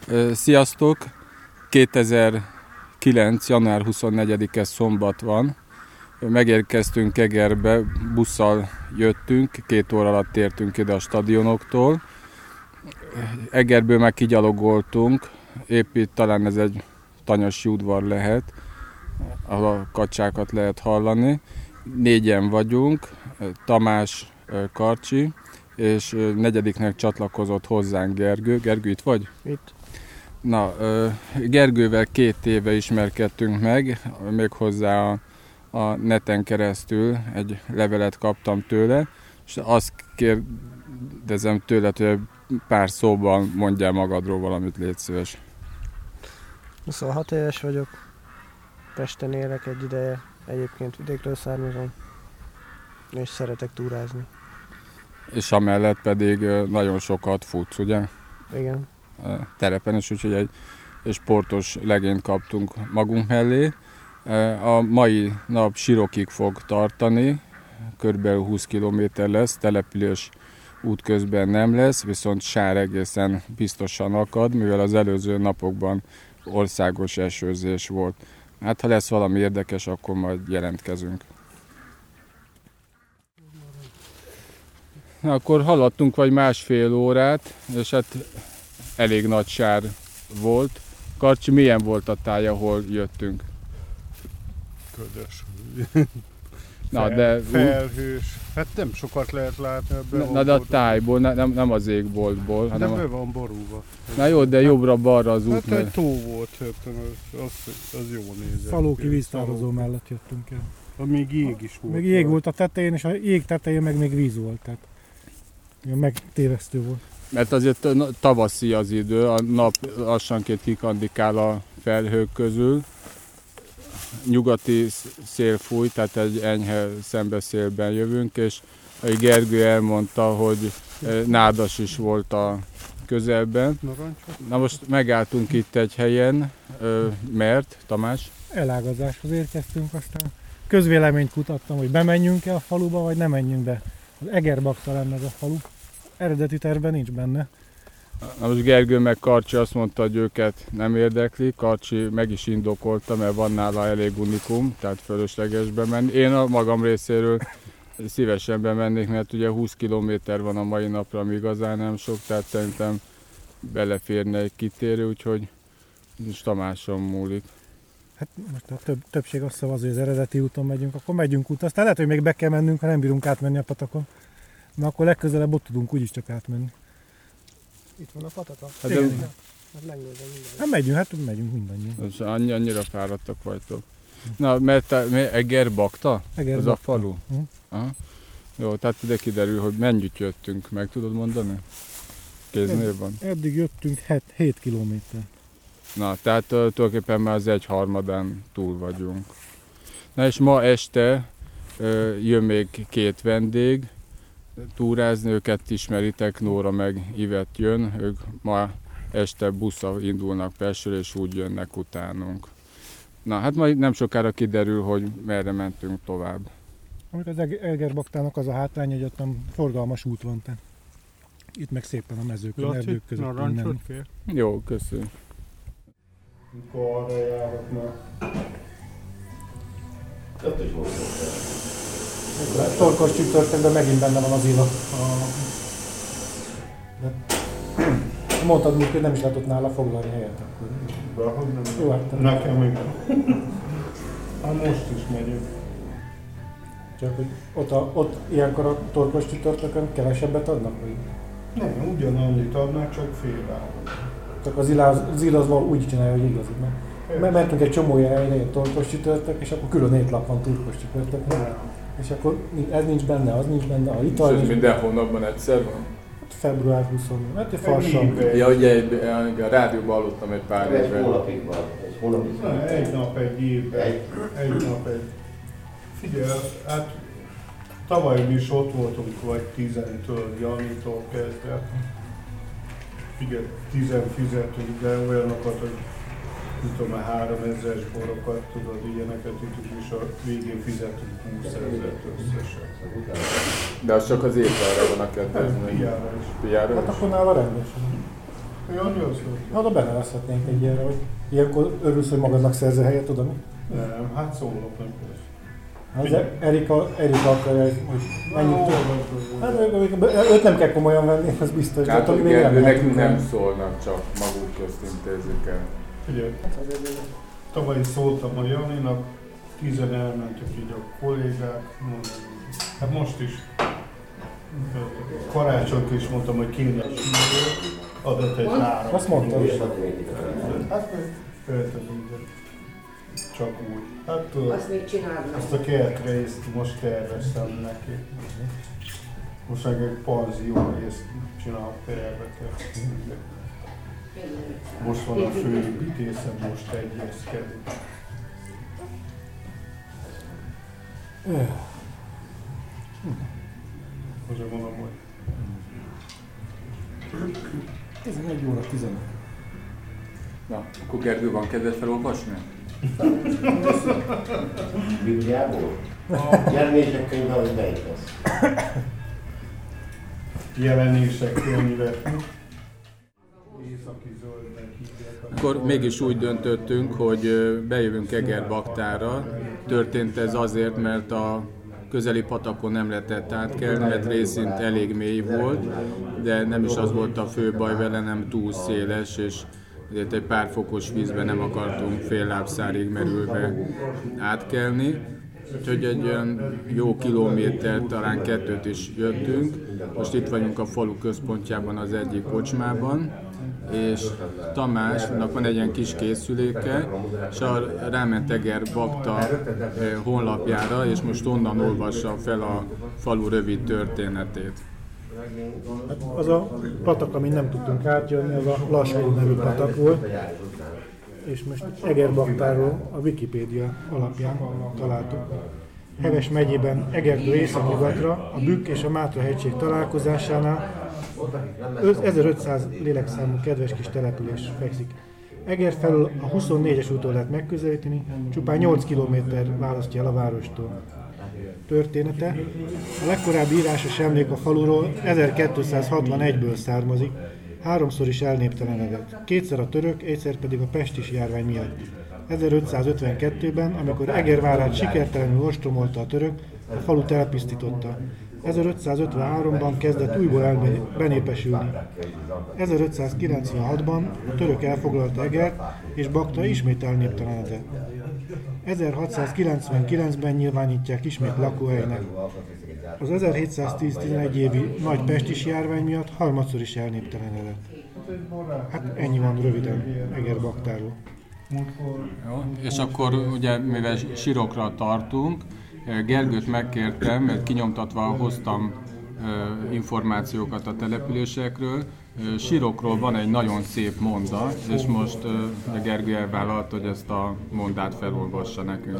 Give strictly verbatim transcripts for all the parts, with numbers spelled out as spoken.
Sziasztok! kétezer-kilenc. január huszonnegyedike szombat van. Megérkeztünk Egerbe, busszal jöttünk, két óra alatt értünk ide a stadionoktól. Egerből meg kigyalogoltunk, épp itt talán ez egy tanyasi udvar lehet, ahol a kacsákat lehet hallani. Négyen vagyunk, Tamás, Karcsi, és negyediknek csatlakozott hozzánk Gergő. Gergő, itt vagy? Itt. Na, Gergővel két éve ismerkedtünk meg, méghozzá a, a neten keresztül egy levelet kaptam tőle, és azt kérdezem tőle, hogy pár szóban mondjál magadról valamit, légy szíves. huszonhat éves vagyok, Pesten élek egy ideje, egyébként vidékről származom, és szeretek túrázni. És amellett pedig nagyon sokat futsz, ugye? Igen. Terepen is, úgyhogy egy, egy sportos legényt kaptunk magunk mellé. A mai nap Sirokig fog tartani, körülbelül húsz kilométer lesz, település útközben nem lesz, viszont sár egészen biztosan akad, mivel az előző napokban országos esőzés volt. Hát ha lesz valami érdekes, akkor majd jelentkezünk. Na, akkor haladtunk vagy másfél órát, és hát elég nagy sár volt. Karcsi, milyen volt a táj, ahol jöttünk? Ködös. Na, Fel, de felhős. Hát nem sokat lehet látni ebből. Na, na de a tájból, ne, nem, nem az égboltból, hanem de a... be van borulva. Na jó, de jobbra-balra az út. Hát mert... egy tó volt, hát az, az jó nézett. Falóki víztározó mellett jöttünk el. Még jég is volt. Még jég volt a tetején, és a jég tetején meg még víz volt. Tehát megtévesztő volt. Mert azért tavaszi az idő, a nap lassanként kikandikál a felhők közül. Nyugati szél fúj, tehát egy enyhe szembeszélben jövünk, és Gergő elmondta, hogy nádas is volt a közelben. Na most megálltunk itt egy helyen, mert, Tamás? Elágazáshoz érkeztünk, aztán közvéleményt kutattam, hogy bemenjünk-e a faluba, vagy nem menjünk be. Az Egerbakta lenne ez a falu. Eredeti tervben nincs benne. Na most Gergő meg Karcsi azt mondta, hogy őket nem érdekli. Karcsi meg is indokolta, mert van nála elég unikum, tehát fölösleges bemenni. Én a magam részéről szívesen bemennék, mert ugye húsz kilométer van a mai napra, ami igazán nem sok, tehát szerintem beleférne egy kitérő, úgyhogy most Tamáson múlik. Hát most a több, többség azt szavaz, hogy az eredeti úton megyünk, akkor megyünk út. Aztán lehet, hogy még be kell mennünk, ha nem bírunk átmenni a patakon. Na akkor legközelebb ott tudunk úgyis csak átmenni. Itt van a patata? Hát, igen, de... igen. Hát megnézem mindent. Hát megyünk, hát megyünk mindannyian. Annyi, annyira fáradtak vagytok. Na, mert Egerbakta? Ez a falu? Hm? Aha. Jó, tehát ide kiderül, hogy mennyit jöttünk, meg tudod mondani? Kéznél van? Eddig jöttünk hét kilométer. Na, tehát tulajdonképpen már az egy harmadán túl vagyunk. Na és ma este jön még két vendég, túrázni, őket ismeritek, Nóra meg Ivet jön, ők ma este busszal indulnak Pestről, és úgy jönnek utánunk. Na, hát majd nem sokára kiderül, hogy merre mentünk tovább. Amit az Egerbaktának az a hátrány, hogy ott nem forgalmas út van, tehát itt meg szépen a mezőkön, erdők között menni. Jó, köszönjük. Mikor arra járok már. Ott is volt. Torkos csütörtökben megint benne van az illa. A... Mondtad úgy, hogy nem is lehet ott nála foglalni helyet akkor. De hogy nem? Jó, hát nekem még. Hát most is megyünk. Csak hogy ott, a, ott ilyenkor a torkos csütörtökön kevesebbet adnak? Vagy? Nem, ugyanannyit adnak, csak fél Csak az illa az, az, illa az úgy csinálja, hogy igazi. Mert mentünk egy csomó helyre, egy torkos csütörtök, és akkor külön étlap van torkos csütörtök. És akkor ez nincs benne, az nincs benne, a ital nincs. És minden hónapban egyszer van? február huszonötödike. Hát egy farsang. Ja, ugye a rádióban hallottam egy pár Egy évvel. hónapig van. Egy hónapig van. Egy nap, egy évben. Egy. Egy nap, egy. Figyelj, hát tavaly is ott voltunk, vagy tizentől, Janitól kezdve. Figyelj, tizen fizetünk, de olyanokat, hogy nem tudom, már háromezres borokat, tudod, ilyeneket itt is a végén fizetünk húszezret összesen. De az csak az ételre van a kedvezmény. Piára is. Piára Hát is? akkor nála rendesen. Jani azt mondta. Hát oda benevezhetnénk egy ilyenre, hogy ilyenkor örülsz, hogy magadnak szerzel helyet, tudom mi? Nem, hát szólok nem kösz. Hát Erika, Erika akarja, hogy menjünk. Hát őt nem kell komolyan venni, az biztos. Tehát, hogy hogy Gergő, nekünk nem szólnak, csak maguk közt intézik el. Ugye, tavaly szóltam a Janinak, tizen elmentek így a kollégák, hát most is. Karácsonykor is mondtam, hogy kéne síről, adott egy három. Azt mondtam is. Hát öltem minden. Csak úgy. Hát tudod, Azt még csinálnak. azt a kertrészt most terveztem neki. Most meg egy panzió részt csinál terveket. Most van a főépítészem, most egyezkedik. Azért mondom, hogy tizenegy óra tizenöt. Na, akkor Gergő, van kedved felolvasni? Bibliából? Jelenések könyve, hogy melyik az? jelenések könyvet. Északi zöldnek hívják. Akkor mégis úgy döntöttünk, hogy bejövünk Egerbaktára. Történt ez azért, mert a közeli patakon nem lehetett átkelni, mert részint elég mély volt, de nem is az volt a fő baj vele, nem túl széles, és ezért egy pár fokos vízben nem akartunk fél lábszárig merülve átkelni. Úgyhogy egy olyan jó kilométer, talán kettőt is jöttünk. Most itt vagyunk a falu központjában az egyik kocsmában, és Tamásnak van egy ilyen kis készüléke, és ráment Egerbakta honlapjára, és most onnan olvassa fel a falu rövid történetét. Hát az a patak, amit nem tudtunk átjönni, az a Lassó nevű patak volt, és most Egerbaktáról a Wikipédia alapján találtuk. Heves megyében Egertől északnyugatra a Bükk és a Mátra hegység találkozásánál ezerötszáz lélekszámú kedves kis település fekszik. Eger felől a huszonnégyes úton lehet megközelíteni, csupán nyolc kilométer választja el a várostól. Története: a legkorábbi írásos emlék a faluról ezerkétszázhatvanegyből származik, háromszor is elnéptelenedett, kétszer a török, egyszer pedig a pestis járvány miatt. ezerötszázötvenkettőben, amikor Eger várát sikertelenül ostromolta a török, a falu elpusztította. ezerötszázötvenháromban kezdett újból benépesülni. ezerötszázkilencvenhatban a török elfoglalta Egert, és Bakta ismét elnéptelenedett. ezerhatszázkilencvenkilencben nyilvánítják ismét lakóhelynek. Az ezerhétszáztíz-tizenegy évi nagy pestis járvány miatt harmadszor is elnéptelenedett. Hát ennyi van röviden Egerbaktáról. Jó, és akkor ugye, mivel sírokra tartunk, Gergőt megkértem, mert kinyomtatva hoztam információkat a településekről. Sírokról van egy nagyon szép mondat, és most Gergő elvállalt, hogy ezt a mondát felolvassa nekünk.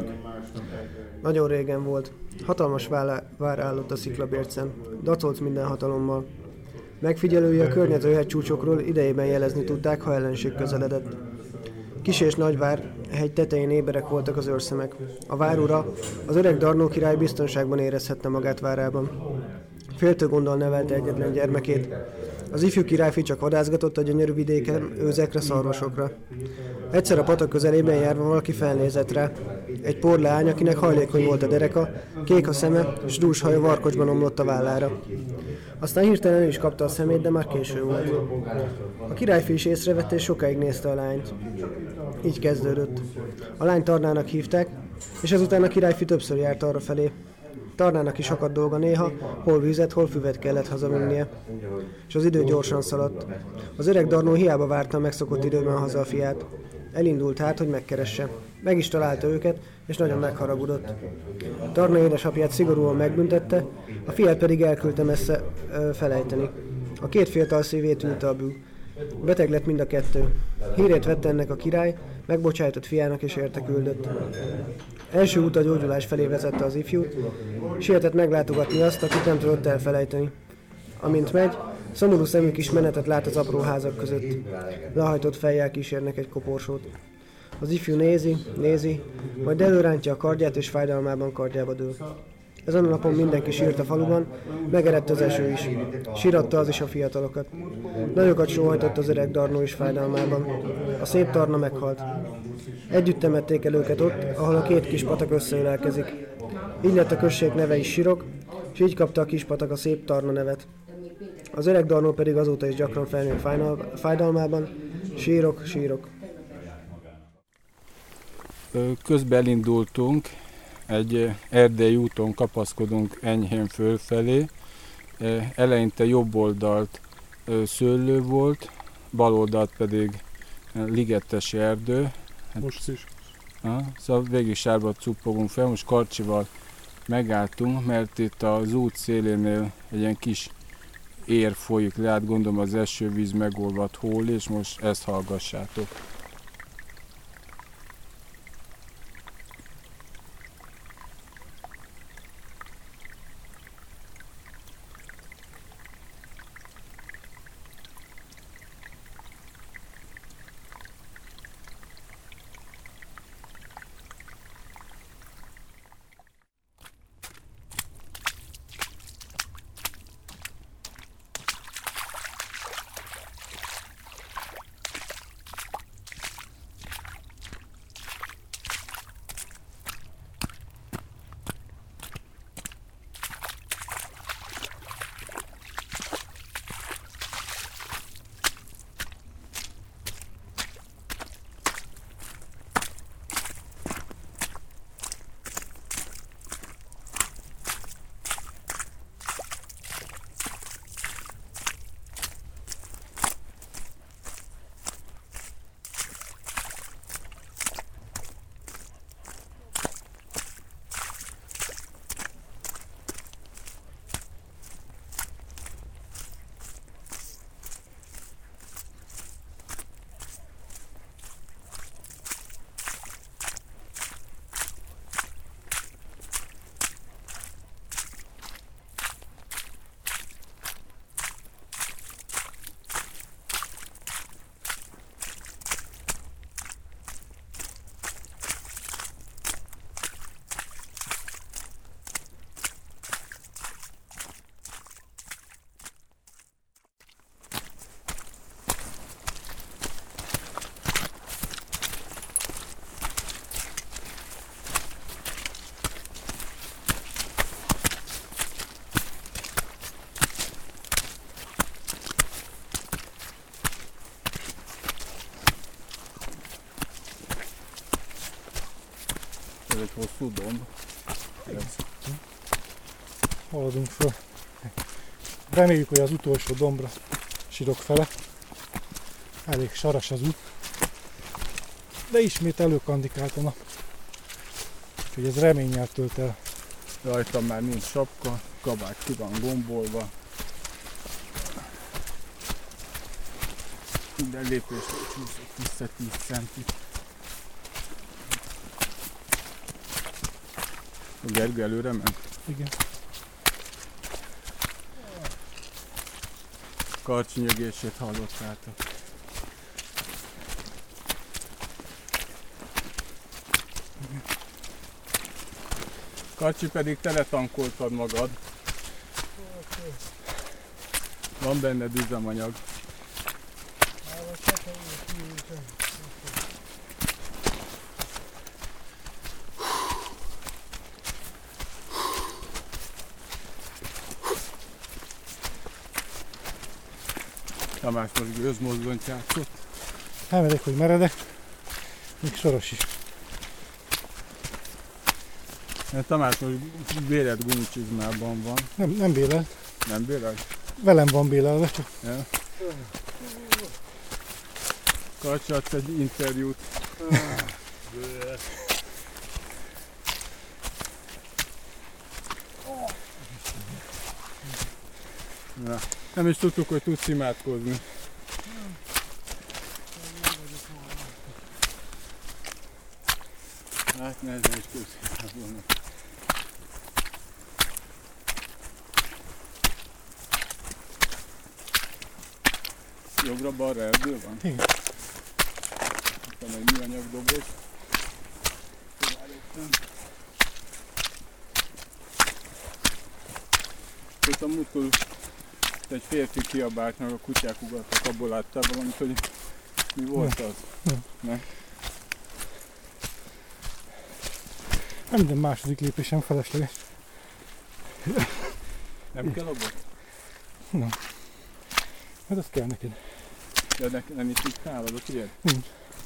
Nagyon régen volt. Hatalmas vár állott a sziklabércen. Dacolt minden hatalommal. Megfigyelői a környező hegycsúcsokról idejében jelezni tudták, ha ellenség közeledett. Kis és Nagyvár hegy tetején éberek voltak az őrszemek. A várura, az öreg Darnó király biztonságban érezhette magát várában. Féltő gonddal nevelte egyetlen gyermekét. Az ifjú királyfi csak vadászgatott a gyönyörű vidéken, őzekre, szarvasokra. Egyszer a patak közelében járva valaki felnézett rá. Egy porleány, akinek hajlékony volt a dereka, kék a szeme, s dús haja varkocsban omlott a vállára. Aztán hirtelen is kapta a szemét, de már késő volt. A királyfi is észrevette, és sokáig nézte a lányt. Így kezdődött. A lányt Tarnának hívták, és ezután a királyfi többször járt arra felé. Tarnának is akadt dolga néha, hol vizet, hol füvet kellett hazavinnie. És az idő gyorsan szaladt. Az öreg Darnó hiába várta a megszokott időben haza a fiát. Elindult hát, hogy megkeresse. Meg is találta őket, és nagyon megharagudott. Darnó édesapját szigorúan megbüntette, a fiát pedig elküldte messze ö, felejteni. A két fiatal szívét ülte a bű. Beteg lett mind a kettő. Hírét vette ennek a király, megbocsájtott fiának és érte küldött. Első út a gyógyulás felé vezette az ifjút, sietett meglátogatni azt, akit nem tudott elfelejteni. Amint megy, szomorú szemű kis menetet lát az apró házak között. Lehajtott fejjel kísérnek egy koporsót. Az ifjú nézi, nézi, majd előrántja a kardját és fájdalmában kardjába dől. Ezen a napon mindenki sírt a faluban, megerett az eső is. Síratta az is a fiatalokat. Nagyokat sóhajtott az öreg Darnó is fájdalmában. A szép Tarna meghalt. Együtt temették el őket ott, ahol a két kis patak összeölelkezik. Így lett a község neve is Sirok, és így kapta a kis patak a szép Tarna nevet. Az öreg Darnó pedig azóta is gyakran felnő fájdalmában. Sírok, sírok. Közben elindultunk, egy erdei úton kapaszkodunk enyhén fölfelé. Eleinte jobb oldalt szőlő volt, bal oldalt pedig ligetes erdő. Most is. Ha, szóval végig sárba cuppogunk fel, most Karcsival megálltunk, mert itt az út szélénél egy ilyen kis ér folyik le, hát gondolom az esővíz megolvadt hól, és most ezt hallgassátok. Ez egy hosszú domb. Haladunk föl. Reméljük, hogy az utolsó dombra Sirok fele. Elég saras az út. De ismét előkandikált a nap. Úgyhogy ez reménnyel tölt el. Rajtam már nincs sapka, kabát ki van gombolva. Minden lépésről csúszott vissza tíz centit. A Gergő előre ment? Igen. Karcsi nyögését hallottátok. Karcsi, pedig teletankoltad magad. Van benned üzemanyag. Tamás most gőzmozdonyt játszott. Elmegyek, hogy meredek, még soros is. Tamás most bélelt gumicsizmában van. Nem, nem bélel. Nem bélel? Velem van bélelve, csak... Ja. Karcsi, adsz egy interjút. Ja. Nem is tudtuk, hogy tudsz imádkozni. Hát nehezen is tudsz imádkozni. Jobbra-balra erdő van? Igen. Itt van egy műanyag doboz. Pont a múltkor egy férfi kiabált, meg a kutyák ugattak, abból láttál valamit, hogy mi volt az? Nem. Ne? Nem, minden második lépésem felesleges. Nem kell abba? Nem. Hát az kell neked. De ne, nem is itt nálad, ott ilyet? Nincs.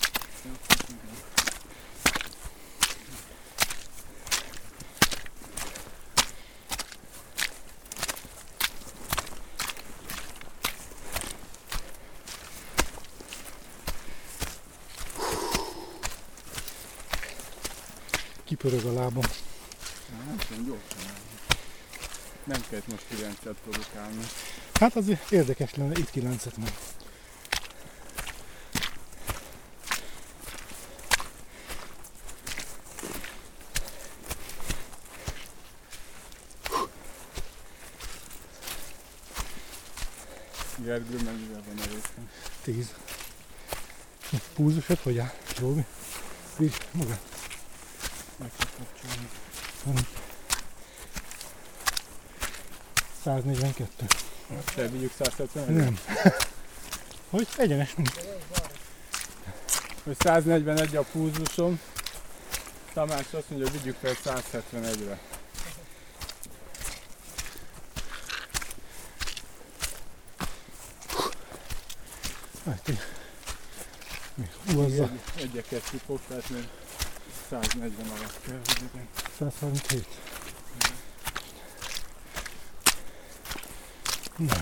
Kipörög a lábam. Nem tudom, gyorsan. Nem kellett most kilencet produkálni. Hát azért érdekes lenne itt kilencet meg. Gergő mennyivel van előttem? Tíz. Púzusod hogy áll? Róbi? Bízd magad. Meg kell kapcsolni. száznégyvenkettő. Te vigyük száz hetven? Nem. Hogy? Egyenes nincs. Hogy száz negyvenegy a púzusom. Tamás azt mondja, hogy vigyük fel száz hetvenegyre. Hát így. Húzza. Egyeket kipok, tehát még száz negyven alatt kell, hogy legyen. száz harminchét. Na.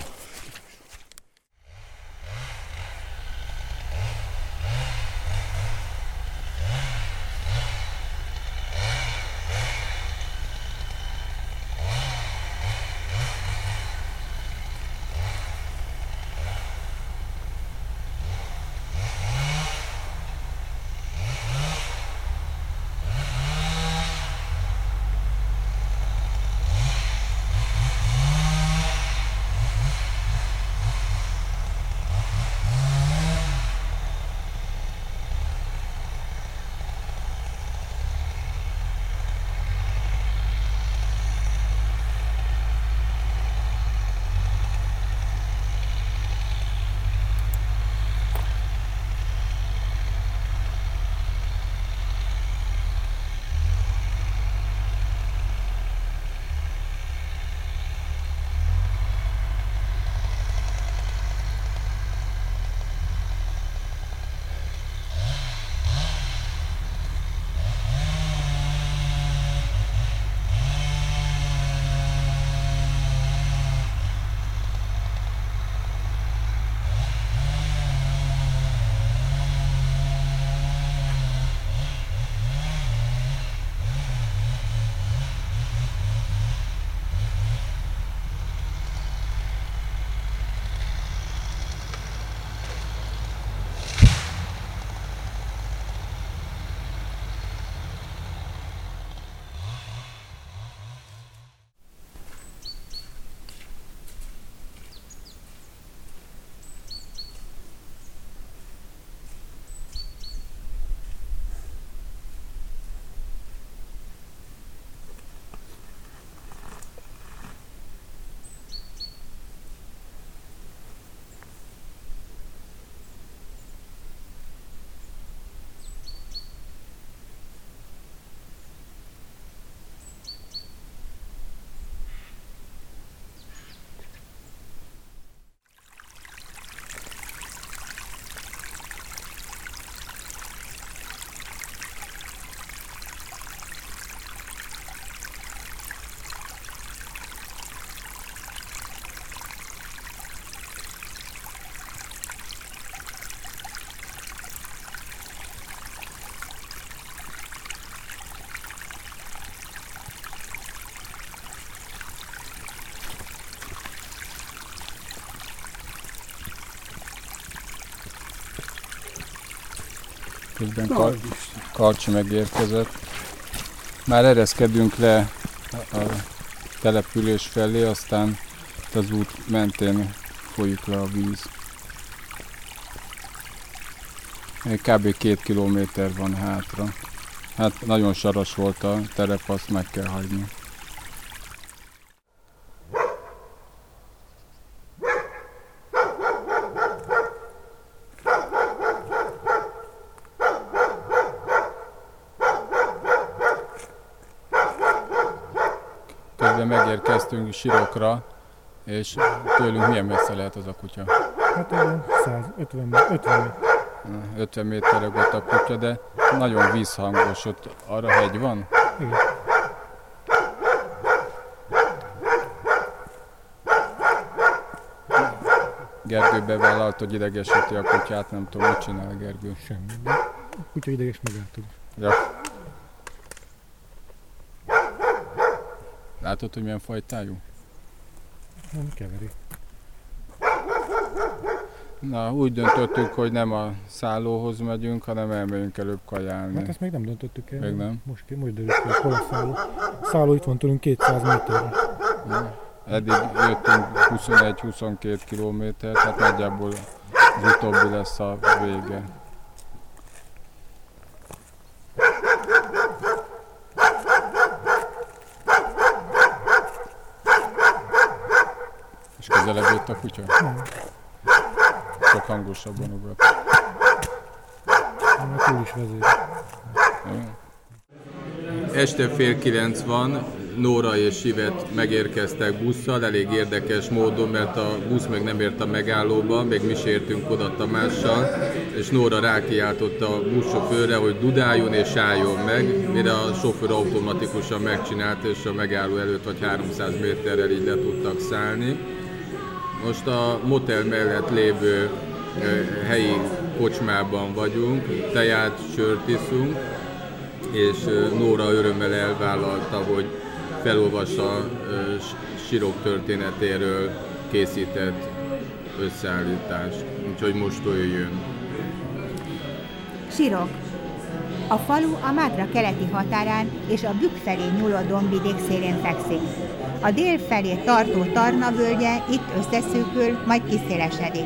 Közben Kar- Karcsi megérkezett. Már ereszkedünk le a település felé, aztán az út mentén folyik le a víz. Kb. két kilométer van hátra. Hát nagyon saras volt a terep, azt meg kell hagyni. de megérkeztünk Sirokra, és tőlünk milyen messze lehet az a kutya? Hát olyan száz ötven, ötven. ötven méterre volt a kutya, de nagyon vízhangos, ott arra hegy van? Igen. Gergő bevállalt, hogy idegesíti a kutyát, nem tudom, mit csinál Gergő. Semmi. A kutya ideges megálltuk. Ja. Látod, hogy milyen fajtájú? Nem keveri. Na, úgy döntöttük, hogy nem a szállóhoz megyünk, hanem elmegyünk előbb kajálni. Hát ezt még nem döntöttük el. Még nem? Most, most derült ki, hol a szálló. A szálló itt van tőlünk kétszáz méterre. Eddig jöttünk huszonegy-huszonkét kilométer, tehát nagyjából az utóbbi lesz a vége. És közelebb jött a kutya? Nem. Csak hangosabban ugat. Nem, túl is vezér. Este fél kilenc van, Nóra és Ivet megérkeztek busszal, elég érdekes módon, mert a busz meg nem ért a megállóba, még mi is értünk oda Tamással, és Nóra rákiáltotta a buszsofőrre, hogy dudáljon és álljon meg, mire a sofőr automatikusan megcsinálta, és a megálló előtt vagy háromszáz méterrel így le tudtak szállni. Most a motel mellett lévő helyi kocsmában vagyunk, teját, sört iszunk, és Nóra örömmel elvállalta, hogy felolvassa a Sirok történetéről készített összeállítást, úgyhogy most jöjjön. Sirok. A falu a Mátra keleti határán és a Bükk felé nyúló dombvidék szélén fekszik. A dél felé tartó Tarna völgye itt összeszűkül, majd kiszélesedik.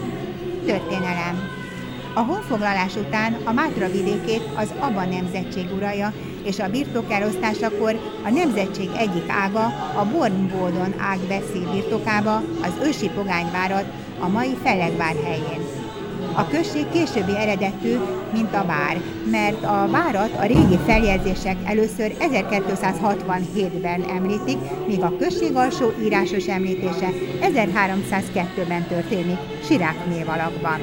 Történelem. A honfoglalás után a Mátra vidékét az Aba nemzetség uralja, és a birtok elosztásakor a nemzetség egyik ága, a Bornbódon ág veszi birtokába az ősi pogányvárat a mai Fellegvár helyén. A község későbbi eredetű, mint a vár, mert a várat a régi feljegyzések először ezerkétszázhatvanhétben említik, míg a község alsó írásos említése ezerháromszázkettőben történik Sirák névalakban.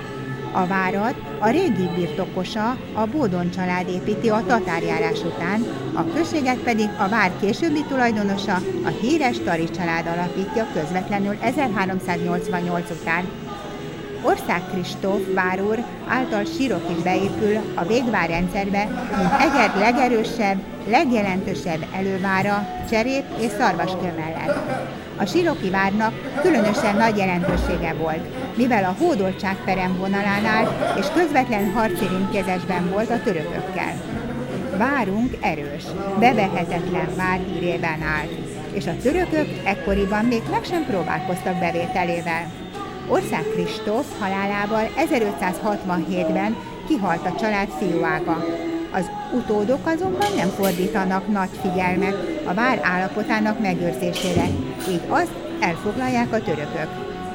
A várat a régi birtokosa, a Bódon család építi a tatárjárás után, a községet pedig a vár későbbi tulajdonosa, a híres Tari család alapítja közvetlenül ezerháromszáznyolcvannyolc után. Ország Kristóf várúr által Sirok is beépül a végvárrendszerbe, mint Eger legerősebb, legjelentősebb elővára Cserép és Szarvaskő mellett. A siroki várnak különösen nagy jelentősége volt, mivel a hódoltság peremvonalán és közvetlen harci rinkézésben volt a törökökkel. Várunk erős, bevehetetlen várhírében állt, és a törökök ekkoriban még meg sem próbálkoztak bevételével. Ország Kristóf halálával ezerötszázhatvanhétben kihalt a család fiúága. Az utódok azonban nem fordítanak nagy figyelmet a vár állapotának megőrzésére, így azt elfoglalják a törökök.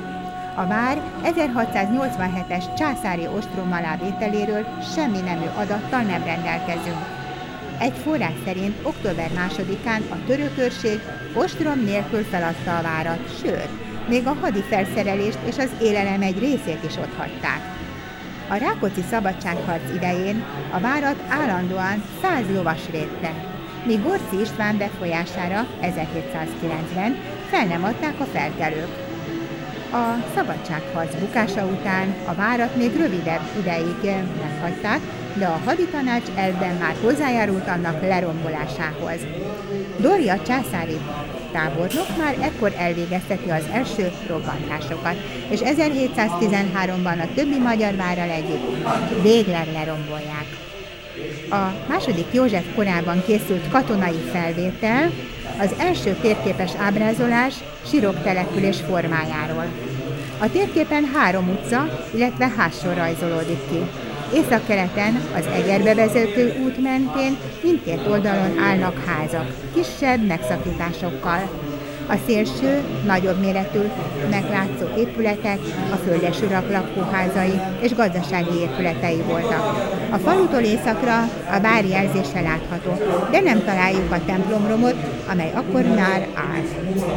A vár ezerhatszáznyolcvanhetes császári ostrom alávételéről semmi nemű adattal nem rendelkezünk. Egy forrás szerint október másodikán a török őrség ostrom nélkül feladta a várat, sőt, még a hadi felszerelést és az élelem egy részét is otthagyták. A Rákóczi szabadságharc idején a várat állandóan száz lovas védte, míg Gorczy István befolyására ezerhétszázkilencben fel nem adták a felkelők. A szabadságharc bukása után a várat még rövidebb ideig meghagyták, de a haditanács elvben már hozzájárult annak lerombolásához. Doria császári tábornok már ekkor elvégezteti az első robbantásokat, és ezerhétszáztizenháromban a többi magyar várral együtt végleg lerombolják. A második József korában készült katonai felvétel az első térképes ábrázolás Sirok település formájáról. A térképen három utca, illetve házsor rajzolódik ki. Északkeleten az Egerbe vezető út mentén mindkét oldalon állnak házak, kisebb megszakításokkal. A szélső, nagyobb méretű, meglátszó épületek a földesurak lakóházai és gazdasági épületei voltak. A falutól északra a vár jelzése látható, de nem találjuk a templomromot, amely akkor már állt.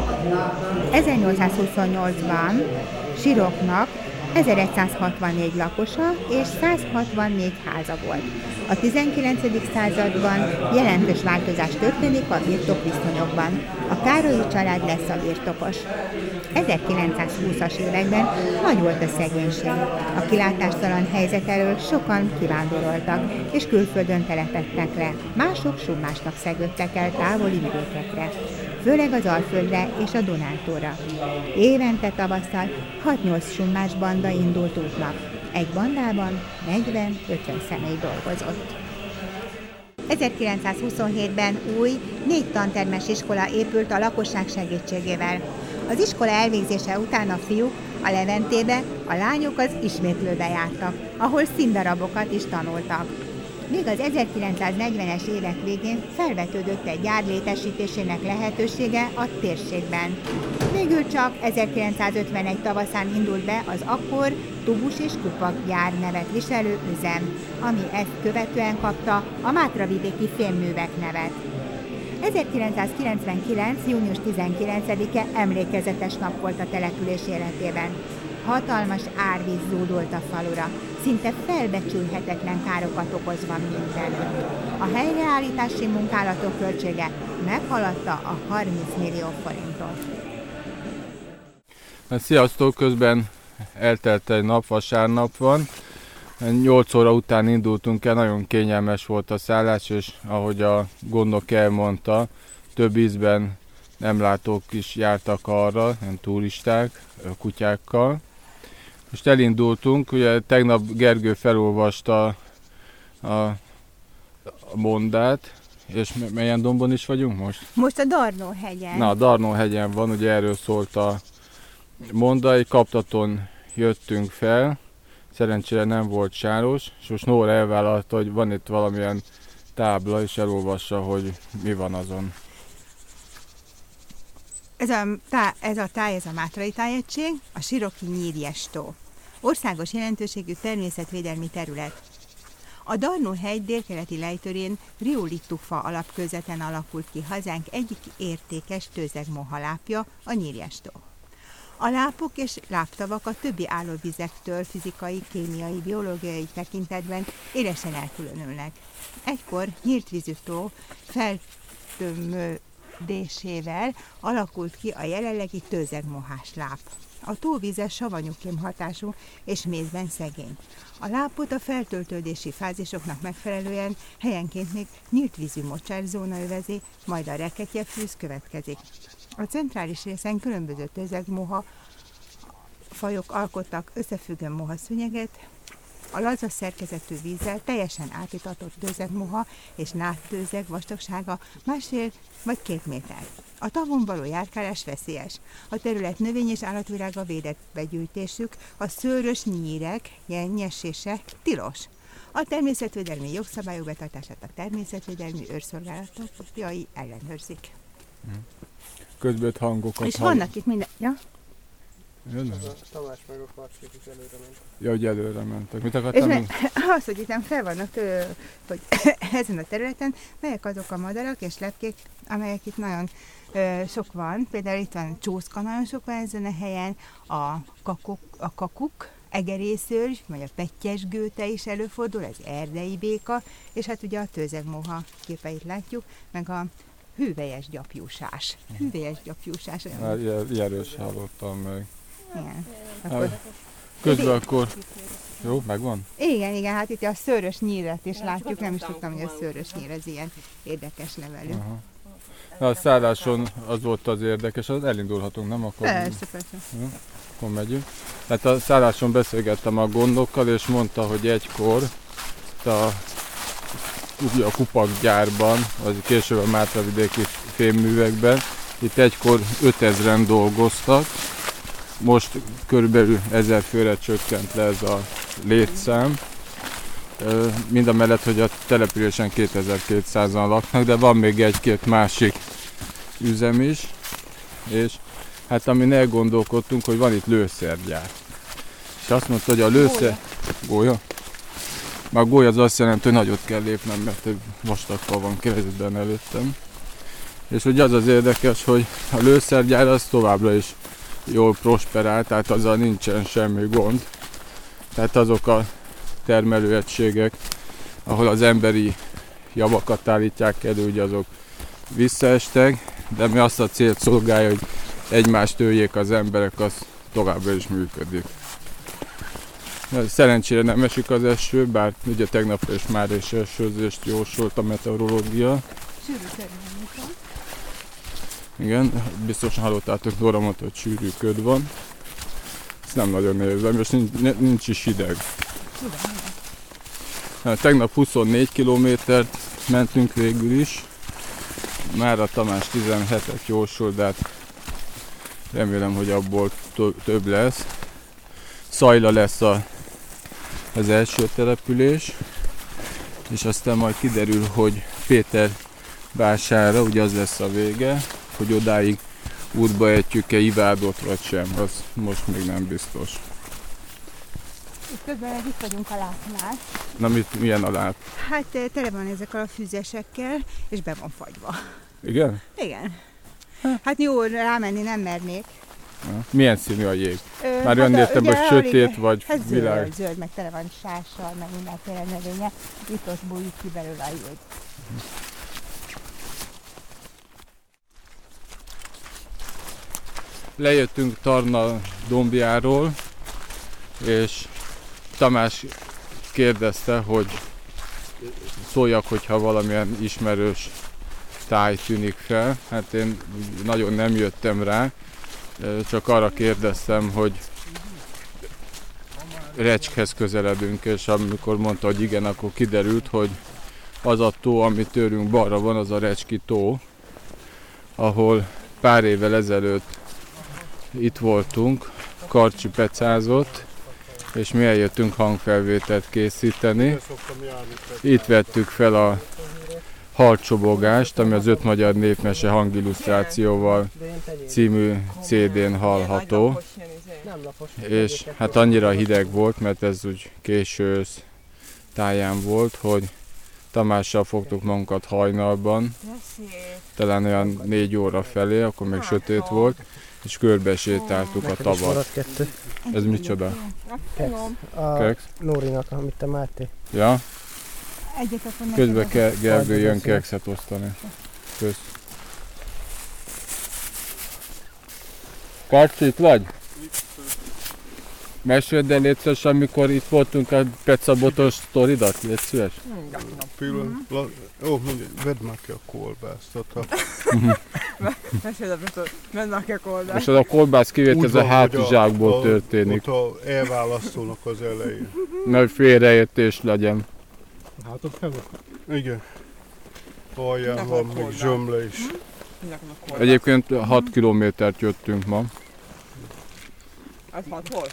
ezernyolcszázhuszonnyolcban Siroknak ezeregyszázhatvannégy lakosa és száz hatvannégy háza volt. A tizenkilencedik században jelentős változás történik a birtokviszonyokban. A Károlyi család lesz a birtokos. ezerkilencszázhúszas években nagy volt a szegénység. A kilátástalan helyzet elől sokan kivándoroltak, és külföldön telepedtek le. Mások summásnak szegődtek el távoli vidékekre, főleg az Alföldre és a Dunántóra. Évente tavasszal hat-nyolc summás banda indult útnak. Egy bandában negyven-ötven személy dolgozott. ezerkilencszázhuszonhétben új, négy tantermes iskola épült a lakosság segítségével. Az iskola elvégzése után a fiúk a Leventébe, a lányok az ismétlőbe jártak, ahol színdarabokat is tanultak. Még az ezerkilencszáznegyvenes évek végén felvetődött egy gyár létesítésének lehetősége a térségben. Végül csak ezerkilencszázötvenegy tavaszán indult be az akkor Tubus és Kupakgyár nevet viselő üzem, ami ezt követően kapta a Mátravidéki Fémművek nevet. ezerkilencszázkilencvenkilenc. június tizenkilencedike emlékezetes nap volt a település életében. Hatalmas árvíz zúdult a falura, szinte felbecsülhetetlen károkat okozva mindenütt. A helyreállítási munkálatok költsége meghaladta a harminc millió forintot. Sziasztok! Közben eltelt egy nap, vasárnap van. nyolc óra után indultunk el, nagyon kényelmes volt a szállás, és ahogy a gondnok elmondta, több ízben nemlátók is jártak arra, ilyen turisták, kutyákkal. Most elindultunk, ugye tegnap Gergő felolvasta a, a mondát, és melyen dombon is vagyunk most? Most a Darnó-hegyen. Na, a Darnó-hegyen van, ugye erről szólt a monda, egy kaptaton jöttünk fel, szerencsére nem volt sáros, és most Nóra elvállalta, hogy van itt valamilyen tábla, és elolvassa, hogy mi van azon. Ez a, tá, ez a táj, ez a Mátrai tájegység, a Siroki Nyírjes-tó. Országos jelentőségű természetvédelmi terület. A Darnó-hegy délkeleti lejtőrén Riolitufa alapkőzeten alakult ki hazánk egyik értékes tőzegmohalápja, a Nyírjes-tó. A lápok és láptavak a többi állóvizektől fizikai, kémiai, biológiai tekintetben élesen elkülönülnek. Egykor nyílt vízű tó feltömödésével alakult ki a jelenlegi tőzegmohás láp. A tóvíze savanyú kémhatású és mézben szegény. A lápot a feltöltődési fázisoknak megfelelően helyenként még nyílt vízű mocsárzóna övezi, majd a reketyefűz következik. A centrális részen különböző tőzegmoha fajok alkottak összefüggő mohaszőnyeget, a laza szerkezetű vízzel teljesen átitatott tőzegmoha és nádtőzeg vastagsága másfél vagy két méter. A tavon való járkálás veszélyes. A terület növény- és állatvilága védett begyűjtésük, a szőrös nyírek nyesése tilos. A természetvédelmi jogszabályok betartását a természetvédelmi őrszolgálatai ellenőrzik. Közböt hangokat És hall... vannak itt minden... Ja? Jönnek? Tamás meg a Karcsék is előre mentek. Ja, hogy előre mentek. Mit akartam? És az, hogy itt fel vannak, tő, hogy ezen a területen melyek azok a madarak és lepkék, amelyek itt nagyon ö, sok van. Például itt van csószka, nagyon sok van ezen a helyen, a, kakuk, a kakuk, egerészőr, vagy a pettyes gőte is előfordul, ez erdei béka, és hát ugye a tőzegmoha képeit látjuk, meg a hüvelyes gyapjúsás. Hüvelyes gyapjúsás. Már ilyenről is hallottam meg. Igen. Akkor... Közben akkor... Jó, megvan? Igen, igen, hát itt a szőrös nyíret is látjuk, nem is tudtam, hogy a szőrös nyír ez ilyen érdekes levelű. Aha. Na, a szálláson az volt az érdekes, az elindulhatunk, nem? Akkor... Persze, persze. Jó, akkor megyünk. Hát a szálláson beszélgettem a gondokkal, és mondta, hogy egykor a, a Kupakgyárban, vagy később a Mátravidéki Fémművekben, itt egykor ötezren dolgoztak, most körülbelül ezer főre csökkent le ez a létszám. Mindamellett, hogy a településen kétezer-kétszázan laknak, de van még egy-két másik üzem is. És hát amin elgondolkodtunk, hogy van itt lőszergyár. És azt mondta, hogy a lőszer... Gólya? Már a gólya az azt jelenti, hogy nagyot kell lépnem, mert vastag fal van keresztben előttem. És ugye az az érdekes, hogy a lőszergyár az továbbra is jól prosperál, tehát azzal nincsen semmi gond. Tehát azok a termelőegységek, ahol az emberi javakat állítják elő, ugye azok visszaestek, de mi azt a célt szolgálja, hogy egymást öljék az emberek, az továbbra is működik. Szerencsére nem esik az eső, bár ugye tegnap és már is esőzést jósolt a meteorológia. Sűrű körülmények van. Igen, biztosan hallottátok, Dóra mondta, hogy sűrű köd van. Ezt nem nagyon érzem, és nincs, nincs is hideg. Hát, tegnap huszonnégy kilométert mentünk végül is. Már a Tamás tizenhetet jósol, de hát remélem, hogy abból több lesz. Szajla lesz a, az első település, és aztán majd kiderül, hogy Péter vására, ugye az lesz a vége, hogy odáig útba ejtjük-e Ivádot vagy sem, az most még nem biztos. Közben meg itt vagyunk a lápnál. Na mit, milyen a láp? Hát tele van ezekkel a füzesekkel, és be van fagyva. Igen? Igen. Hát jó, rámenni nem mernék. Ja. Milyen színű a jég? Ö, Már hát olyan értem, hogy sötét alig, vagy hát világ. Zöld, zöld, meg tele van sással, meg mindenféle növénye. Itt most bújik ki belőle a jég. Lejöttünk Tarna dombjáról, és Tamás kérdezte, hogy szóljak, hogyha valamilyen ismerős táj tűnik fel. Hát én nagyon nem jöttem rá, csak arra kérdeztem, hogy Recskhez közeledünk, és amikor mondta, hogy igen, akkor kiderült, hogy az a tó, ami tőlünk balra van, az a Recski tó, ahol pár évvel ezelőtt itt voltunk, Karcsi pecázott, és mi eljöttünk hangfelvételt készíteni. Itt vettük fel a Halcsobogást, ami az Öt magyar népmese hangillusztrációval című cé dén hallható. És hát annyira hideg volt, mert ez úgy késő ősz táján volt, hogy Tamással fogtuk magunkat hajnalban, talán olyan négy óra felé, akkor még sötét volt, és körbe sétáltuk a tavat. Ez micsoda? Keks. A Keks? Nórinak, amit te Máté. Ja? Egyet akkor Közben Ke- Gergő jön kekszet osztani. Kösz. Karcsi, itt vagy? Meséld el légy, amikor itt voltunk a pecabotos sztoridat, légy szíves? Pillanat. Ó, mondja, vedd már ki a kolbászt. Meséld a pecabotos, vedd már ki a kolbászt. És az a kolbász kivét, ez a hátizsákból történik. Ott elválasztónak az elején. Nagy félreértés legyen. Hátok felok? Igen. Alján van, meg zsömle is. Egyébként hat kilométert jöttünk ma. Ez hat hol?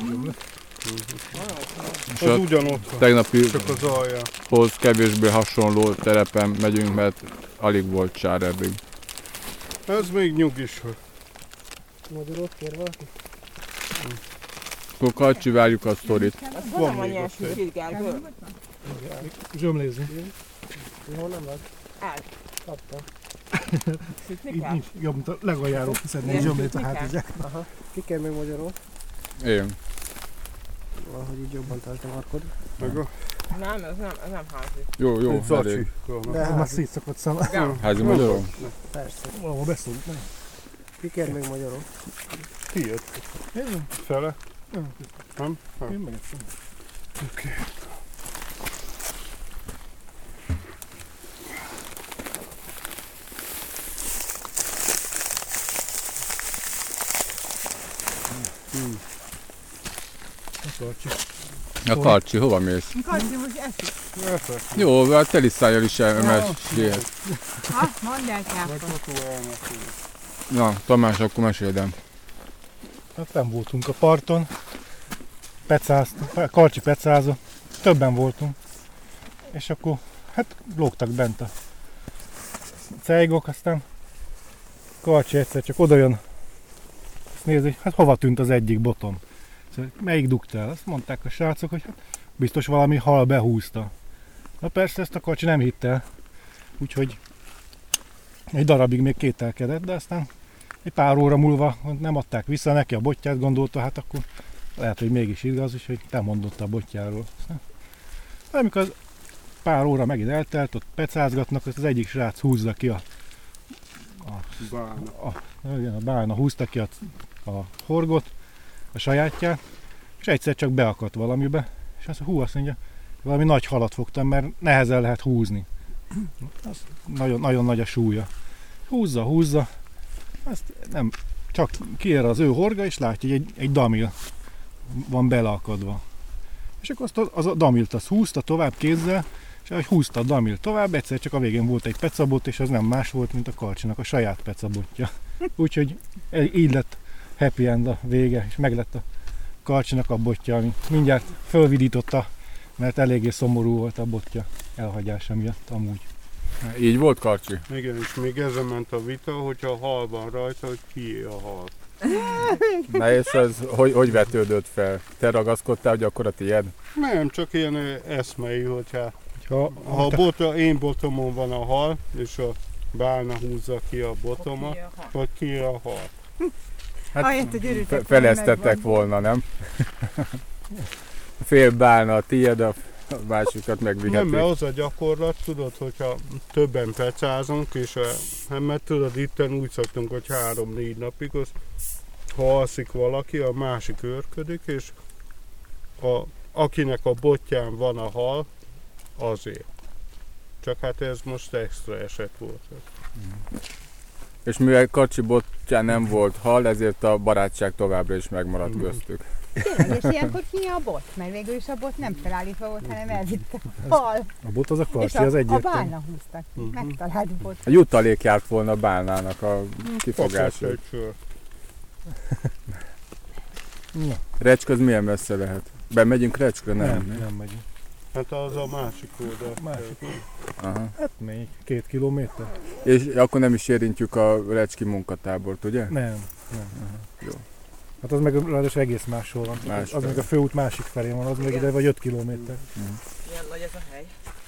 És Az a ugyanott van, tegnapi csak az alján. hoz kevésbé hasonló terepen megyünk, mert alig volt sár eddig. Ez még nyugis, hogy Magyarót kér valaki? Akkor Karcsi, várjuk a sztorit. Van még ilyen sütít, Gergő? Zsömlézni. Honnan vagy? Át. Kaptam. Sütni Így kell? nincs jobb, mint a legaljáról szedni zsömlét a hátizsákba. Aha. Ki kér még magyarót? Én. Valahogy így jobban tartom arkod. meg a Nem, ez nem, ez nem házi. Jó, jó, zacsi. elég. De Ez már házi. szétszakott szám. Házi magyarom? Persze. Valahol beszólt, nem? Ki kér még magyarót? Tiéd. Fele? Nem? Nem. Én megeszem. Oké. Hmm. Karcsi. A Karcsi, hova mész? Karcsi, most eszik. Elfek. Jó, a teliszájjal is elmesélhet. Ha, mondd el, Kápa. Meg Totó elmesél. Na, Tamás, akkor meséldem. Hát nem voltunk a parton. Pecáztunk, Karcsi pecázó. Többen voltunk. És akkor hát lógtak bent a cejgok, aztán Karcsi egyszer csak oda jön. Azt nézi, hogy hát hova tűnt az egyik botom. Szóval, melyik dugta el? Azt mondták a srácok, hogy hát biztos valami hal behúzta. Na persze ezt a Karcsi nem hitte el. Úgyhogy Egy darabig még kételkedett, de aztán egy pár óra múlva nem adták vissza neki a botját, gondolta, hát akkor lehet, hogy mégis igaz, és hogy te mondott a botjáról. Amikor az pár óra megint eltelt, ott pecázgatnak, az egyik srác húzza ki a, a, Bálna. a, a, a bálna húzta ki a, a horgot, a sajátját, és egyszer csak beakadt valamibe, és azt hú, azt mondja, valami nagy halat fogtam, mert nehezen lehet húzni. Az nagyon, nagyon nagy a súlya. Húzza, húzza, azt nem, csak kiér az ő horga, és látja, hogy egy, egy damil van beleakadva. És akkor azt a, az a damilt azt húzta tovább kézzel, és ahogy húzta a damil tovább, egyszer csak a végén volt egy pecabot, és az nem más volt, mint a Karcsinak a saját pecabotja. Úgyhogy így lett happy end a vége, és meg lett a Karcsinak a botja, ami mindjárt fölvidította, mert eléggé szomorú volt a botja elhagyása miatt amúgy. Így volt, Karcsi? Igen, és még ezen ment a vita, hogyha hal van rajta, hogy kié a hal. Na és ez hogy, hogy vetődött fel? Te ragaszkodtál, hogy akkor a tiéd? Nem, csak ilyen ö, eszmei, hogyha Ha, ha a bota, én botomon van a hal, és a bálna húzza ki a botomat, vagy kié a hal. Hát Ahelyett, hogy örültek, fe- hogy feleztetek megvan. volna, nem? Fél bálna a tiéd, a másikat Nem, megvihetik. mert az a gyakorlat, tudod, hogyha többen pecázunk, és a, hát mert tudod, itten úgy szoktunk, hogy három-négy napig, az, ha alszik valaki, a másik őrködik, és a, akinek a botján van a hal, azért. Csak hát ez most extra eset volt. És mivel Karcsi botján nem volt hal, ezért a barátság továbbra is megmaradt köztük. Tényleg, és ilyenkor ki a bot? Mert végül is a bot nem felállítva volt, hanem elvitte a hal. a bot az a És Karcsi, a, az a egyértelmű. bálna húztak ki, Mhm. megtalált bot. A jutalék járt volna a bálnának a kifogásra. Egy sör. Na, Recske az milyen messze lehet? Bemegyünk Recskre? Nem. nem, nem megyünk. Hát az a másik oldal. Másik. Aha. Hát még két kilométer? És akkor nem is érintjük a recski munkatábort, ugye? Nem, nem. Jó. Hát az meg ráadásul egész máshol van. Más az felé. meg a főút másik felén van, az meg ide vagy öt kilométer. Ilyen nagy ez a hely.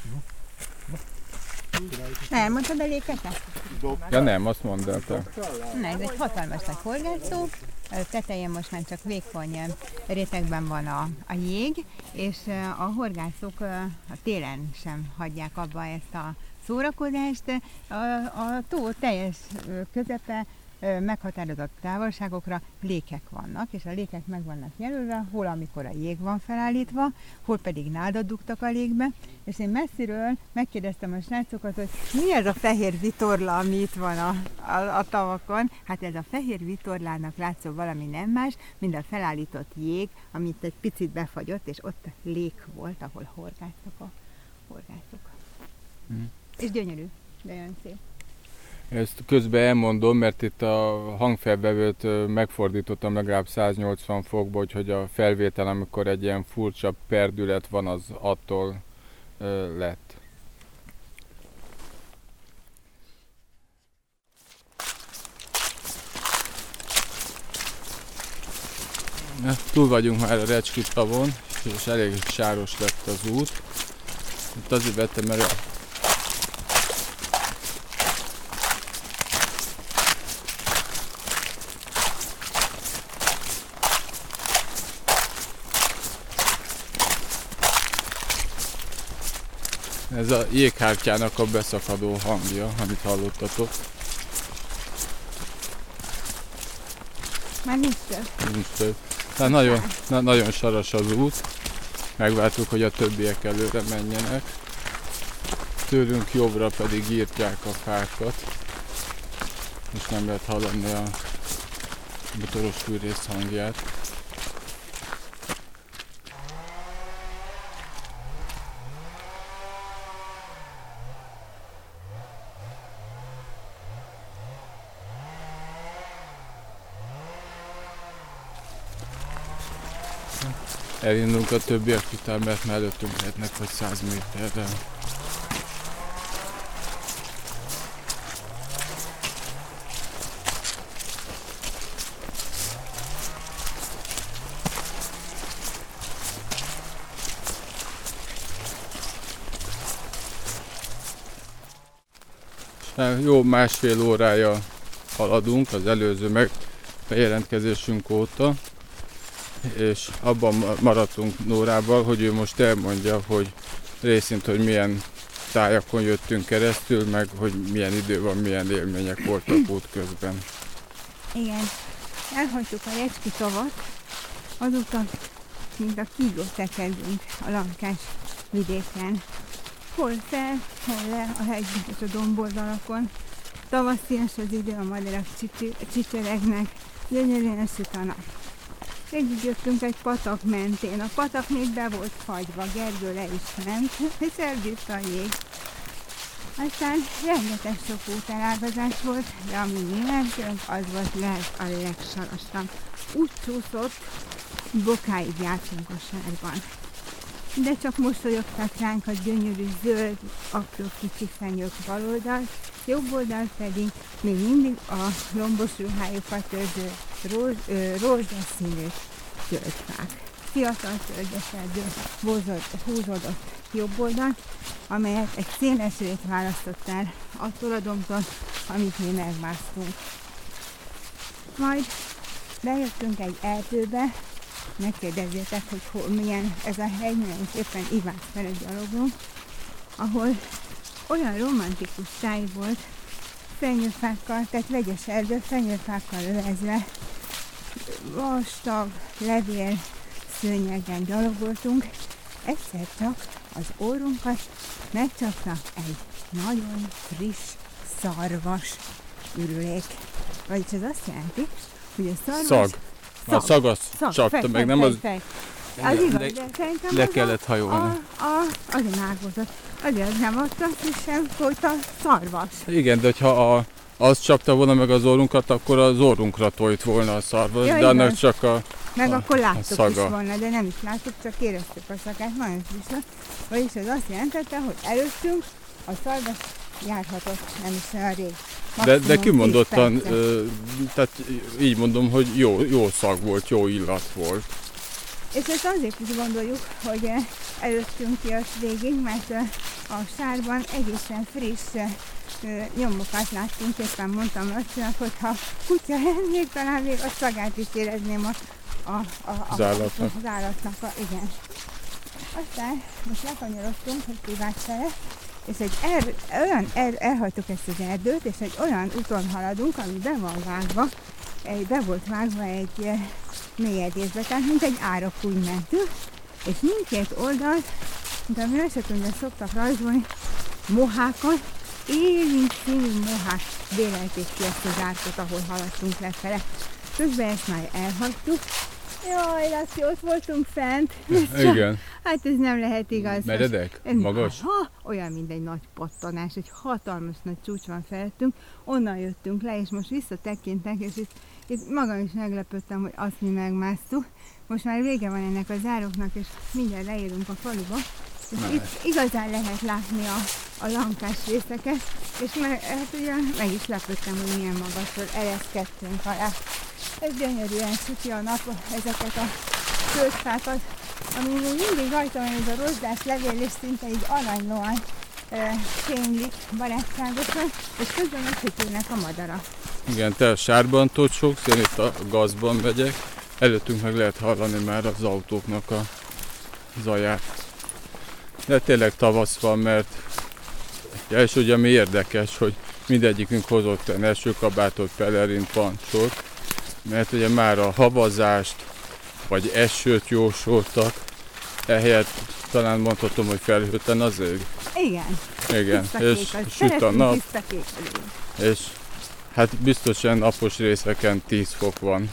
Nem, mondtad a lékete? Ja nem, azt mondd el te. Na, ez egy hatalmas nagy horgászó, a tetején most már csak vékony rétegben van a, a jég, és a horgászok a télen sem hagyják abba ezt a szórakozást. A, a tó teljes közepe meghatározott távolságokra lékek vannak, és a lékek meg vannak jelölve, hol amikor a jég van felállítva, hol pedig nádat dugtak a légbe, és én messziről megkérdeztem a srácokat, hogy mi ez a fehér vitorla, ami itt van a, a, a tavakon. Hát ez a fehér vitorlának látszó valami nem más, mint a felállított jég, amit egy picit befagyott, és ott lék volt, ahol horgáztak a horgászok. Mm. És gyönyörű, de olyan szép. Ezt közben elmondom, mert itt a hangfelvevőt megfordítottam legalább száznyolcvan fokba, úgyhogy a felvétel, amikor egy ilyen furcsa perdület van, az attól ö, lett. Na, túl vagyunk már a Recski tavon, és elég sáros lett az út. Itt azért vettem, mert a ez a jéghártyának a beszakadó hangja, amit hallottatok. Már nincs több. Nincs több. Tehát nagyon, na, nagyon saras az út. Megvártuk, hogy a többiek előre menjenek. Tőlünk jobbra pedig írtják a fákat. És nem lehet hallani a motoros fűrész hangját. Elindulunk a többiek után, mert mellettünk lehetnek vagy száz méterrel. Jó másfél órája haladunk az előző meg bejelentkezésünk óta, és abban maradtunk Nórával, hogy ő most elmondja, hogy részint, hogy milyen tájakon jöttünk keresztül, meg hogy milyen idő van, milyen élmények voltak útközben. Igen, elhagytuk a Jecski tavat, azóta, mint a kígyót tekergünk a Lankás vidéken. Hol fel, hol le a hegyben és a domboldalakon. Tavaszias az idő, a madarak csicseregnek, gyönyörűen süt a nap. Végig jöttünk egy patak mentén, a patak még be volt fagyva, Gergő le is ment, és elbírta a jég. Aztán rengeteg sok útelágazás volt, de ami mi mentünk, az volt lehet a legsarasabb. Úgy csúszott, bokáig jártunk a sárban. De csak mosolyogtak ránk a gyönyörű zöld, apró kicsi fenyők baloldalt, jobb oldal pedig még mindig a lombos ruhájukat őrző róz, rózsaszínű tölgyfák. Fiatal tölgyes erdő húzódott jobb oldal, amelyet egy széles rét választott el attól a dombtól, amit mi megmásztunk. Majd bejöttünk egy erdőbe, megkérdezzétek, hogy hol, milyen ez a hely, milyen éppen Ivánc felé gyalogunk, ahol olyan romantikus táj volt, fenyőfákkal, tehát vegyes erdő, fenyőfákkal övezve, vastag levél szőnyegen gyalogoltunk, egyszer csak az órunkat megcsapta egy nagyon friss szarvas ürülék. Vagyis ez azt jelenti, hogy a szarvas... Szag. A szag az csapta, meg nem az... Fej. Az igaz, de szerintem le az kellett hajolni. A, a, az a mágozott. Azért nem ott az is sem volt a szarvas. Igen, de ha a, az csapta volna meg az orrunkat, akkor az orrunkra tojt volna a szarvas, Ja, de annak csak a Meg a, akkor láttuk a is volna, de nem is láttuk, csak éreztük a szakát, nagyon friss. Vagyis ez azt jelentette, hogy előttünk a szarvas járhatott, nem is olyan rég. De, de kimondottan, ö, tehát így mondom, hogy jó, jó szag volt, jó illat volt. És ezt azért is gondoljuk, hogy előttünk jött végig, mert a sárban egészen friss nyomokat láttunk, éppen mondtam Lacinak, hogy ha kutya ennék, talán még a szagát is érezném a, a, a, a, az állatnak. Az állatnak a, igen. Aztán most lekanyarodtunk, hogy Ivánc fele, és egy er, olyan, er, elhagytuk ezt az erdőt, és egy olyan úton haladunk, ami be van vágva, egy, be volt vágva egy mélyedésbe, tehát mint egy árakúj mentünk, és mindkét oldalt, mint a műsorkönyvben szoktak rajzolni, mohákat, élénk színű mohák bélelték ki ezt az árkot, ahol haladtunk lefele. Közben ezt már elhagytuk. Jaj, Laci, ott voltunk fent. Igen. Hát ez nem lehet igaz. Meredek? Magas? Ha, olyan, mint egy nagy pattanás, egy hatalmas nagy csúcs van felettünk. Onnan jöttünk le, és most visszatekintek, és itt, itt magam is meglepődtem, hogy azt mi megmásztuk. Most már vége van ennek az ároknak, és mindjárt leérünk a faluba. És itt igazán lehet látni a, a Lankás részeket, és meg, hát ugye meg is lepődtem, hogy milyen magasról ereszkedtünk alá. Ez gyönyörűen süti a nap ezeket a tölgyfákat, ami még mindig rajta van ez a rozsdás levél, és szinte így aranylóan e, fénylik barátságosan, és közben meghütülnek a madarak. Igen, te a sárban tocsogsz, én itt a gazban megyek. Előttünk meg lehet hallani már az autóknak a zaját. De tényleg tavasz van, mert ja, és ugye mi érdekes, hogy mindegyikünk hozott egy esőkabátot, pelerint, pancsot, mert ugye már a havazást vagy esőt jósoltak, ehelyett talán mondhatom, hogy felhőtlen az ég. Igen. Igen, és süt a nap, és hát biztosan napos részeken tíz fok van.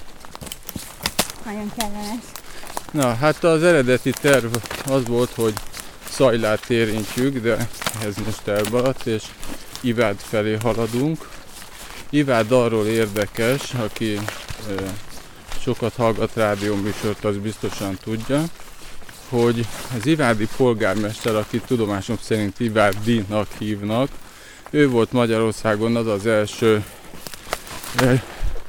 Nagyon kellemes. Na, hát az eredeti terv az volt, hogy Szajlát érintjük, de ez most elmaradt, és Ivád felé haladunk. Ivád arról érdekes, aki e, sokat hallgat rádióműsort, az biztosan tudja, hogy az ivádi polgármester, akit tudomásom szerint Iváddinak hívnak, ő volt Magyarországon az az első e,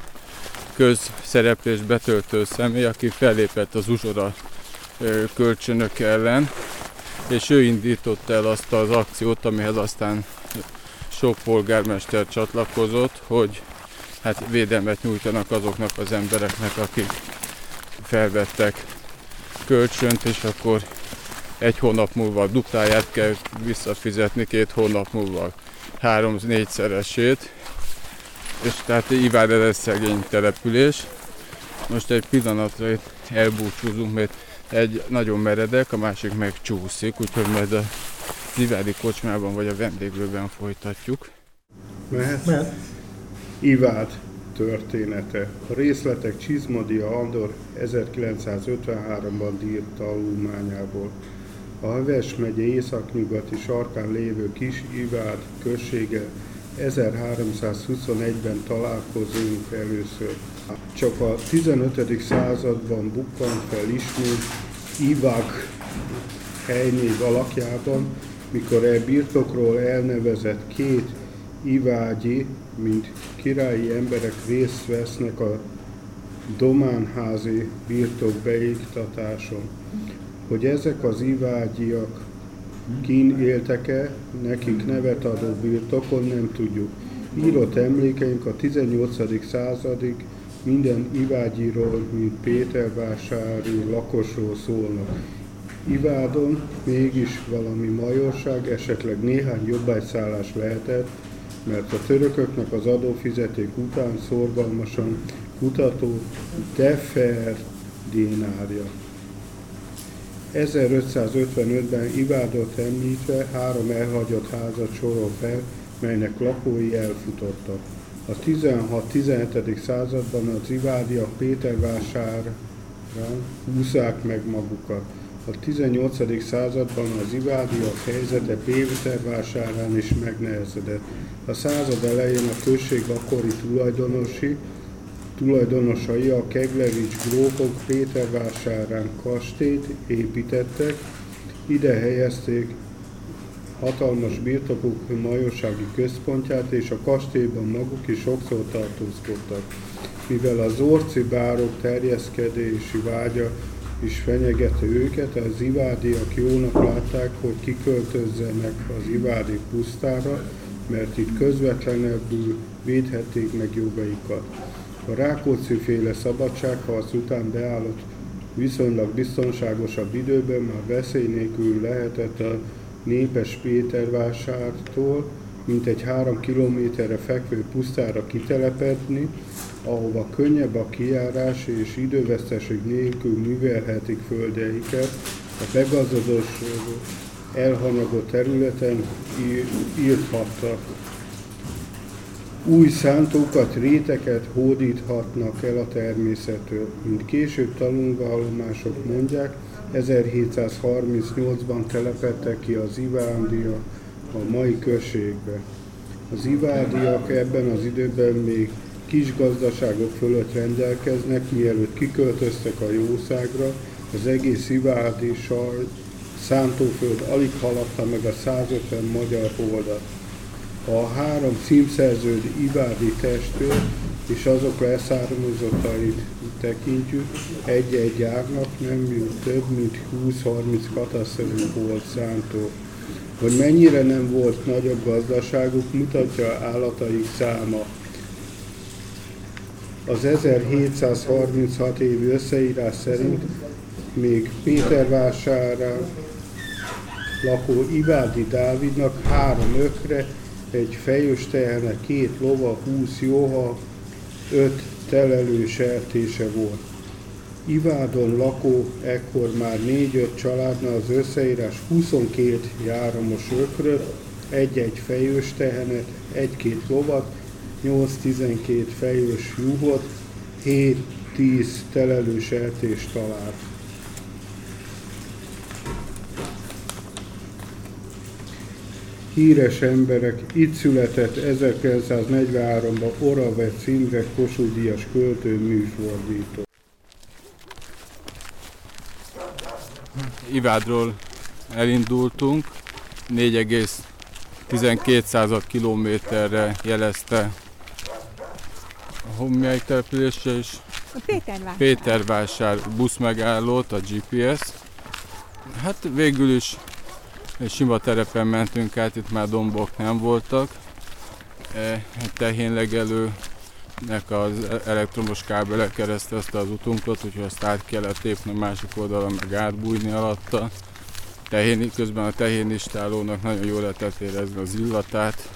közszereplés betöltő személy, aki fellépett az uzsora e, kölcsönök ellen, és ő indította el azt az akciót, amihez aztán sok polgármester csatlakozott, hogy hát védelmet nyújtanak azoknak az embereknek, akik felvettek kölcsönt, és akkor egy hónap múlva a dupláját kell visszafizetni, két hónap múlva három-négyszeresét, és tehát Ivád ez egy szegény település. Most egy pillanatra itt elbúcsúzunk, mert egy nagyon meredek, a másik meg csúszik, úgyhogy majd a ivádi kocsmában vagy a vendéglőben folytatjuk. Mehet? Mehet. Ivád története. A részletek Csizmadia Andor ezerkilencszázötvenháromban írt tanulmányából. A Heves megye északnyugati sarkán lévő kis Ivád községe ezerháromszázhuszonegyben találkozunk először. Csak a tizenötödik században bukkant fel ismét Ivák helynév alakjában, mikor e birtokról elnevezett két ivágyi, mint királyi emberek részt vesznek a dománházi birtok beiktatáson. Hogy ezek az ivágyiak kín éltek-e, nekik nevet adó birtokon nem tudjuk. Írott emlékeink a tizennyolcadik századig minden ivádyiról, mint Pétervásári lakosról szólnak. Ivádon mégis valami majorság, esetleg néhány jobbágyszállás lehetett, mert a törököknek az adófizeték után szorgalmasan kutató Deferdinárja. ezerötszázötvenötben Ivádot említve három elhagyott házat sorol fel, melynek lakói elfutottak. A tizenhat-tizenhetedik században az ivádiak Pétervásárán húzzák meg magukat. A tizennyolcadik században az ivádiak helyzete Pétervásárán is megnehezedett. A század elején a község akkori tulajdonosi, tulajdonosai, a Keglevics grófok Pétervásárán kastélyt építettek, ide helyezték hatalmas birtokuk majorsági központját, és a kastélyban maguk is sokszor tartózkodtak. Mivel az orci bárok terjeszkedési vágya is fenyegette őket, az ivádiak jónak látták, hogy kiköltözzenek az ivádi pusztára, mert itt közvetlenebbül védhették meg jogaikat. A Rákóczi-féle szabadságharc után beállott viszonylag biztonságosabb időben már veszély nélkül lehetett a népes Pétervásártól mintegy három kilométerre fekvő pusztára kitelepedni, ahova könnyebb a kijárás és időveszteség nélkül művelhetik földeiket, a begazdagosodott, elhanyagott területen írthattak. Új szántókat, réteket hódíthatnak el a természettől. Mint később tanulvallomások mondják, ezerhétszázharmincnyolcban telepedtek ki az ivádiak a mai községbe. Az ivádiak ebben az időben még kis gazdaságok fölött rendelkeznek, mielőtt kiköltöztek a jószágra, az egész ivádi saj szántóföld alig haladta meg a százötven magyar holdat. A három címszerződ ivádi testőr és azok leszármazottait tekintjük, egy-egy árnak nem mint több, mint húsz-harminc kataszterű volt szántó. Hogy mennyire nem volt nagyobb gazdaságuk, mutatja állataik száma. Az ezerhétszázharminchat évi összeírás szerint még Pétervásárán lakó Ivádi Dávidnak három ökre, egy fejős tehene, két lova, húsz juha, öt telelő sertése volt. Ivádon lakó ekkor már négy-öt családnál az összeírás huszonkét járamos ökröt, egy-egy fejős tehenet, egy-két lovat, nyolc-tizenkét fejős juhot, hét-tíz telelő sertést talált. Híres emberek, itt született ezerkilencszáznegyvenháromban Oravec Imre Kossuth-díjas költő, műfordító. Ivádról elindultunk, négy egész tizenkét kilométerre jelezte a honmelyik településre is. A Pétervásár. Pétervásár buszmegállót, a gé pé es. Hát végül is egy sima terepen mentünk át, itt már dombok nem voltak. egy tehénlegelőnek az elektromos kábele keresztezte az utunkat, úgyhogy azt át kellett lépni a másik oldalon, meg átbújni alatta. Tehén, közben a tehénistálónak nagyon jól lehetett érezni az illatát.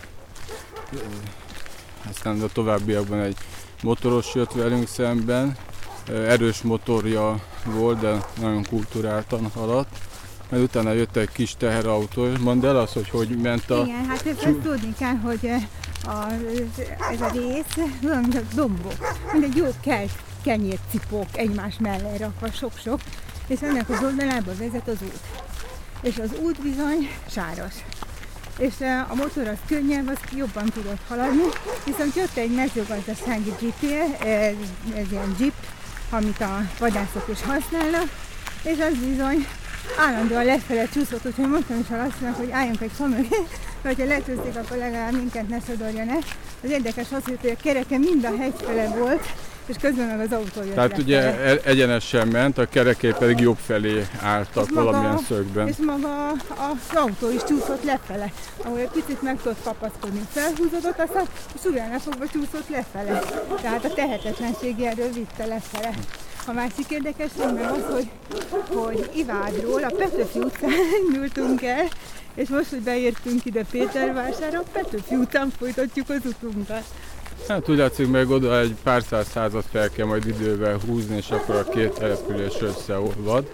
Aztán a továbbiakban egy motoros jött velünk szemben, erős motorja volt, de nagyon kulturáltan haladt. Mert utána jött egy kis teherautó, és mondd el azt, hogy hogy ment a... Igen, hát ezt Csú... tudni kell, hogy a, ez a rész, olyan, mint a dombok, mint egy jó kelt kenyércipók egymás mellé rakva, sok-sok, és ennek az oldalába vezet az út. És az út bizony sáros. És a motor az könnyebb, az jobban tudott haladni, viszont jött egy mezőgazdasági jeep, ez, ez ilyen jeep, amit a vadászok is használnak, és az bizony állandóan lefele csúszott, úgyhogy mondtam is a Lasszinak, hogy álljunk egy fa mögé, mert ha lecsúszik, akkor legalább minket ne sodorjon el. Az érdekes az, hogy a kereke mind a hegy fele volt, és közben meg az autó jött Tehát lefele. ugye egyenesen ment, a kereké pedig jobb felé álltak és valamilyen maga, szögben. És maga az autó is csúszott lefele, ahol egy picit meg tudott kapaszkodni. Felhúzódott, aztán surránál fogva csúszott lefele. Tehát a tehetetlenségi erő vitte lefele. A másik érdekesség meg az, hogy, hogy Ivádról a Petőfi utcán indultunk el, és most, hogy beértünk ide Pétervásárra, a Petőfi után folytatjuk az utunkat. Hát úgy látszik, meg oda egy pár száz százat fel kell majd idővel húzni, és akkor a két település összeolvad.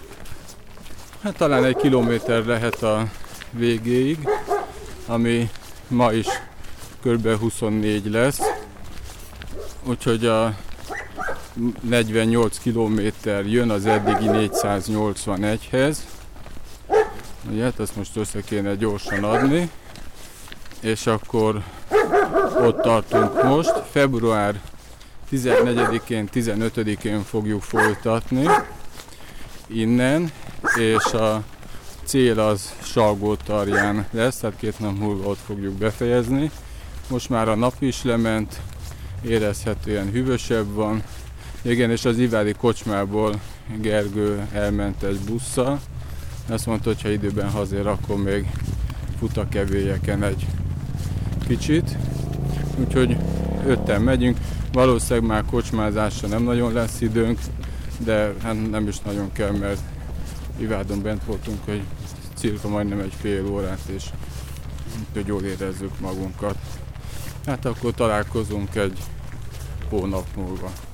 Hát talán egy kilométer lehet a végéig, ami ma is kb. huszonnégy lesz. Úgyhogy a negyvennyolc kilométer jön az eddigi négyszáznyolcvanegyhez. Ugye, hát ezt most össze kéne gyorsan adni. És akkor ott tartunk most. Február tizennegyedikén, tizenötödikén fogjuk folytatni innen, és a cél az Salgótarján lesz, tehát két nap múlva ott fogjuk befejezni. Most már a nap is lement, érezhetően hűvösebb van. Igen, és az ivádi kocsmából Gergő elment egy busszal. Azt mondta, hogy ha időben hazér, akkor még fut a kevélyeken egy kicsit. Úgyhogy ötten megyünk. Valószínűleg már kocsmázásra nem nagyon lesz időnk, de hát nem is nagyon kell, mert Ivádon bent voltunk, hogy cirka majdnem egy fél órát, és hogy jól érezzük magunkat. Hát akkor találkozunk egy hónap múlva.